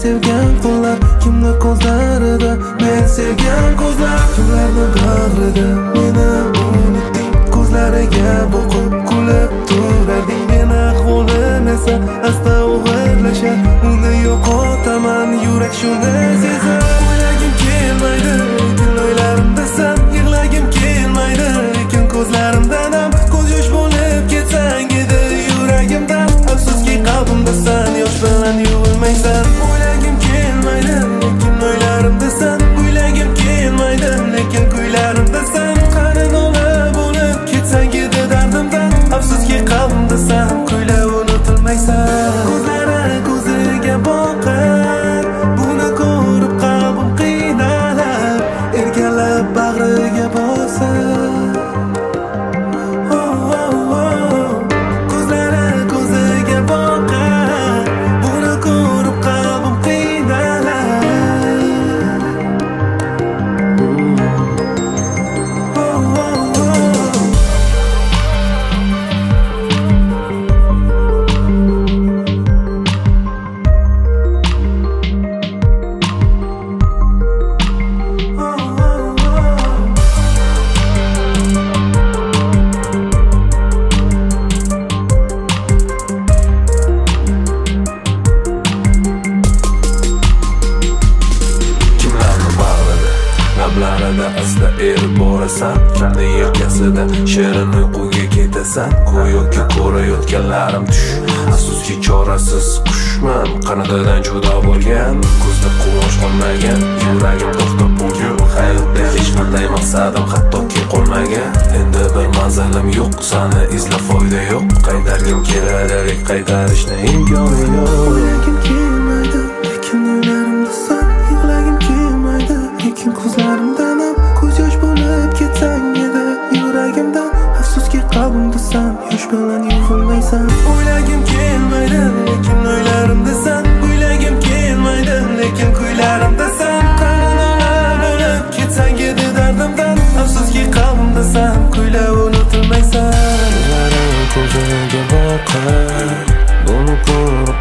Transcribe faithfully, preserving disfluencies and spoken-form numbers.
sevgan qo'llar, kimlar ko'zlarida men sevgan ko'zlar, kimlarni bag'rida meni unutding, ko'zlariga boqib kulib turarding. Meni ahvolim esa asta og'irlashar, uni yo'qotaman, yurak shuni sezar. O'ylagim kelmaydi lekin o'ylarimda san, yig'lagim kelmaydi lekin ko'zlarimdan ham ko'z yosh bo'lib ketsang edi yuragimdan. Afsuski qalbimda san, yosh bilan yuvilmaysan. O'ylagim kelmaydi lekin o'ylarimda san, o'ylagim kelmaydi lekin kuylarimda san. Qani nola bo'lib ketsang edi dardimdan. Afsuski qalbimda san, kuylab unutilmaysan. Ko'zlari ko'ziga boqar, buni ko'rib qalbim qiynalar, erkalab bag'riga bosar. Lablarida asta erib borasan, kimni yelkasida shirin uyquga ketasan. Go'yoki ko'rayotganlarim tush, afsuski chorasiz qushman, qanadidan judo bo'lgan, ko'zda quvonch qolmagan, yuragim to'xtab bo'lgan. Hayotda hech qanday maqsadim hattoki qolmagan, endi bir manzilim yo'q, sani izlab foyda yo'q. Qaytargim keladi, lek qaytarishni imkoni yo'q. O'ylagim kelmaydi lekin o'ylarimda san, yig'lagim kelmaydi lekin ko'zlarimdan ham ko'z yosh bo'lib ketsang edi yuragimdan. Afsuski qalbimda san, yosh bilan yuvilmaysan. O'ylagim kelmaydi lekin o'ylarimda san, o'ylagim kelmaydi lekin kuylarimda san. Qani nola bo'lib ketsang edi dardimdan. Afsuski qalbimda san, kuylab unutilmaysan. Ko'zlari ko'ziga boqar, buni ko'rib